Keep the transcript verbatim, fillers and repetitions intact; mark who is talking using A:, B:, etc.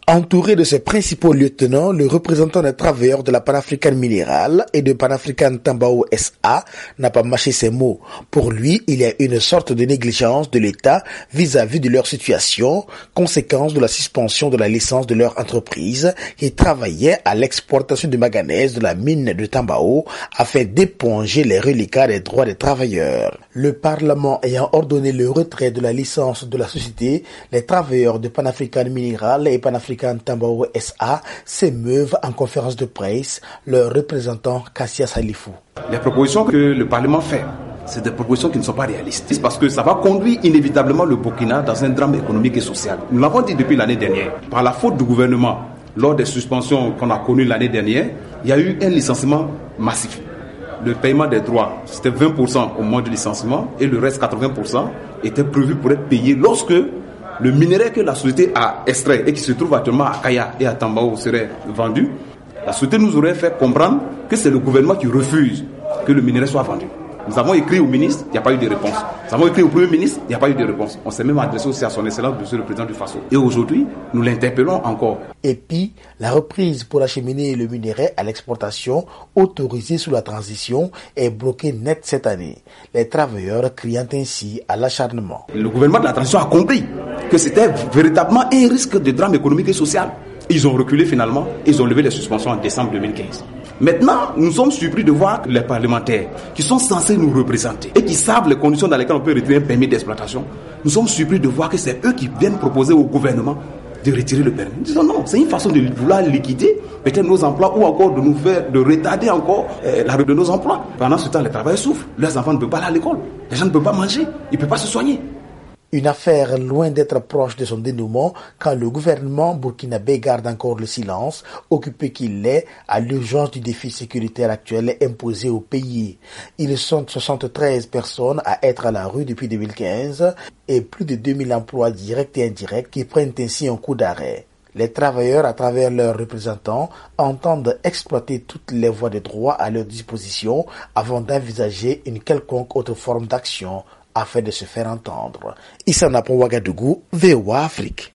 A: Entouré de ses principaux lieutenants, le représentant des travailleurs de la Pan-African Mineral et de Pan-African Tambao S A n'a pas mâché ses mots. Pour lui, il y a une sorte de négligence de l'État vis-à-vis de leur situation, conséquence de la suspension de la licence de leur entreprise qui travaillait à l'exportation de manganèse de la mine de Tambao afin d'éponger les reliquats des droits des travailleurs. Le Parlement ayant ordonné le retrait de la licence de la société, les travailleurs de Pan-African Mineral et Pan-African Tambao S A s'émeuvent en conférence de presse, leur représentant Kassia Salifou.
B: Les propositions que le Parlement fait, c'est des propositions qui ne sont pas réalistes. Parce que ça va conduire inévitablement le Burkina dans un drame économique et social. Nous l'avons dit depuis l'année dernière. Par la faute du gouvernement, lors des suspensions qu'on a connues l'année dernière, il y a eu un licenciement massif. Le paiement des droits, c'était vingt pour cent au moment du licenciement et le reste, quatre-vingts pour cent, était prévu pour être payé lorsque le minerai que la société a extrait et qui se trouve actuellement à Kaya et à Tambao serait vendu. La société nous aurait fait comprendre que c'est le gouvernement qui refuse que le minerai soit vendu. Nous avons écrit au ministre, il n'y a pas eu de réponse. Nous avons écrit au Premier ministre, il n'y a pas eu de réponse. On s'est même adressé aussi à son Excellence, Monsieur le Président du Faso. Et aujourd'hui, nous l'interpellons encore.
A: Et puis, la reprise pour acheminer le minerai à l'exportation, autorisée sous la transition, est bloquée net cette année. Les travailleurs criant ainsi à l'acharnement.
B: Le gouvernement de la transition a compris que c'était véritablement un risque de drame économique et social. Ils ont reculé finalement, ils ont levé les suspensions en décembre deux mille quinze. Maintenant, nous sommes surpris de voir que les parlementaires qui sont censés nous représenter et qui savent les conditions dans lesquelles on peut retirer un permis d'exploitation, nous sommes surpris de voir que c'est eux qui viennent proposer au gouvernement de retirer le permis. Nous disons non, c'est une façon de vouloir liquider peut-être nos emplois ou encore de nous faire, de retarder encore euh, l'arrêt de nos emplois. Pendant ce temps, les travailleurs souffrent, leurs enfants ne peuvent pas aller à l'école, les gens ne peuvent pas manger, ils ne peuvent pas se soigner.
A: Une affaire loin d'être proche de son dénouement quand le gouvernement burkinabé garde encore le silence, occupé qu'il est à l'urgence du défi sécuritaire actuel imposé au pays. Ils sont soixante-treize personnes à être à la rue depuis deux mille quinze et plus de deux mille emplois directs et indirects qui prennent ainsi un coup d'arrêt. Les travailleurs, à travers leurs représentants, entendent exploiter toutes les voies de droit à leur disposition avant d'envisager une quelconque autre forme d'action afin de se faire entendre. Issa Napon Ouagadougou, V O A Afrique.